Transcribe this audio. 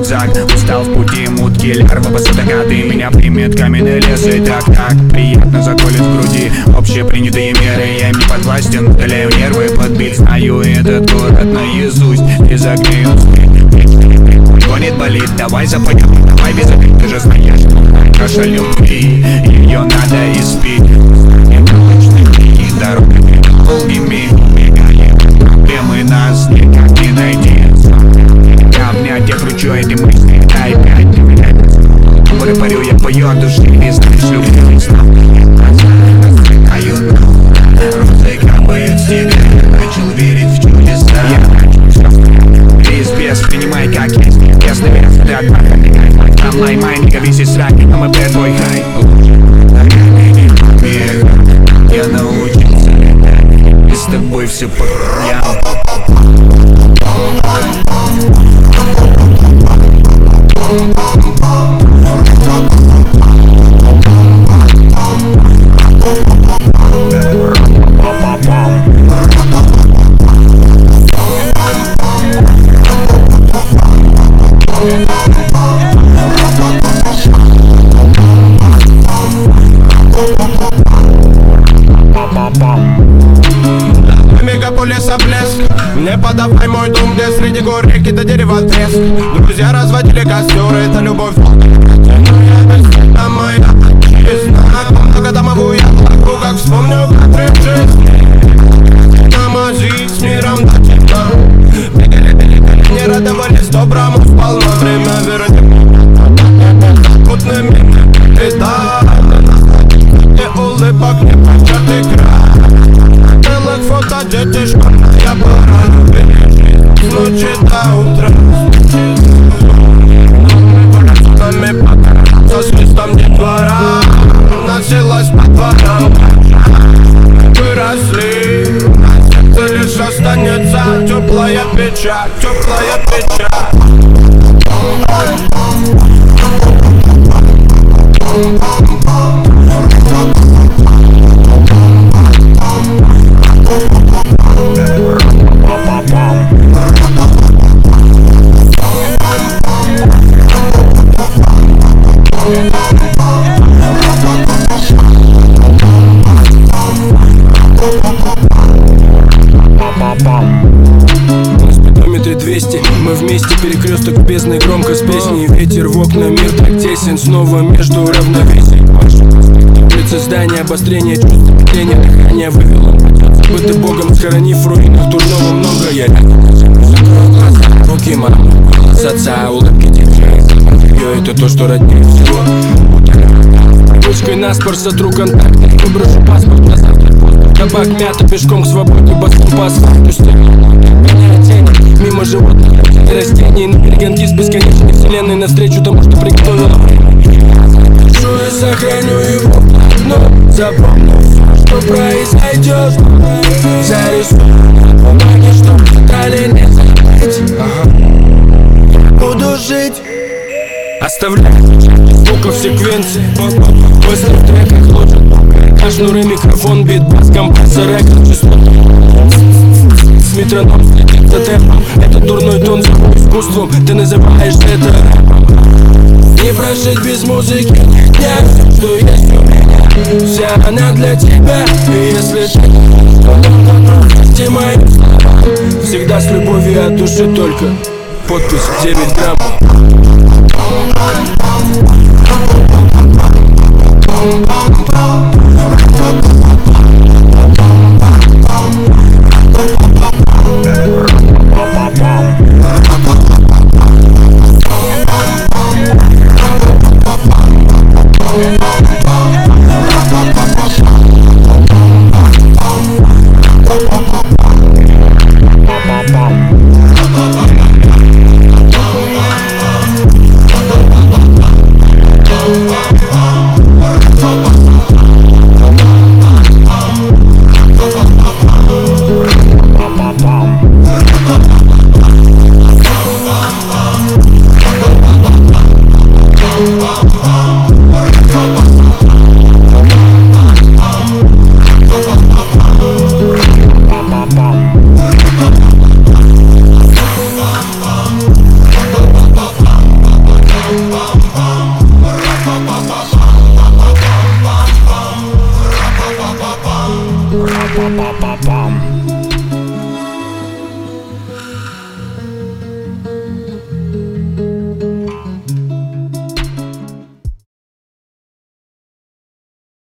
рюкзак. Устал в пути, мутки, лярва посадокаты. Меня примет каменный лес и так приятно заколет в груди. Общепринятые меры, я им не подвластен. Удаляю нервы под бит, знаю этот город наизусть. Без огней гонит, болит, давай запоем, давай без обид. Ты же знаешь, наша любви, ее надо испить. Дорогами долгими убегаем, проблемы нас никак не найти. Обнять я кручу эти мысли, дай пять. Море парю, я пою от души, не знаешь, люблю и снова. Розы капают снега, начал верить в чудеса. Весь без, принимай как есть. Ясный вес, ты отпахай. Онлайн май, не гови сестра, а мы твой хай. Я научился летать, и с тобой все по краям. Мегаполиса блеск, не подавай мой дом, где среди гор реки до дерева треск. Друзья разводили костер, это любовь. Это моя жизнь, многодомовую я плаку, как вспомню, как рыб жизнь. На мази с миром до темна, бегали, не радовались доброму, вполне время вернем. Путными летами, не улыбок, не початый край. Фото детишка, я пора с ночи до утра. Со свистом детвора носилась по дворам. Выросли, сердце лишь останется теплая печаль, теплая печаль. На спидометре 200, мы вместе, перекресток бездны, громко с песней. Ветер в окна, мир так тесен, снова между равновесий. Улицы, здания, обострение чувств, петление, дыхание вывело. Забытый Богом, схоронив в руинах дурного много. Я руки мамы, голос отца, улыбки детей. Ее это то, что роднее всего. Ручкой наспор сотру контакт, выброшу паспорт на завтра. Табак, мята, пешком к свободе, баском по асфальту стою. Гоняя тени, мимо животных и растений. Интеллигент из бесконечной вселенной, навстречу тому, что приготовила время. Пишу и сохраню его, но запомню все, что произойдет. Зарисую на бумаге, чтоб детали не забыть. Буду жить, оставляю звуков секвенции. Быстро в треках лучше. Шнуры, микрофон, битбас, компрессор, экран, частоты. С метроном следит за темпом. Это дурной тон за искусством. Ты называешь это рэпом. Не прожить без музыки дня. Что есть у меня, вся она для тебя. И если ты прости мои слова, всегда с любовью от души только. Подпись 9 грамм.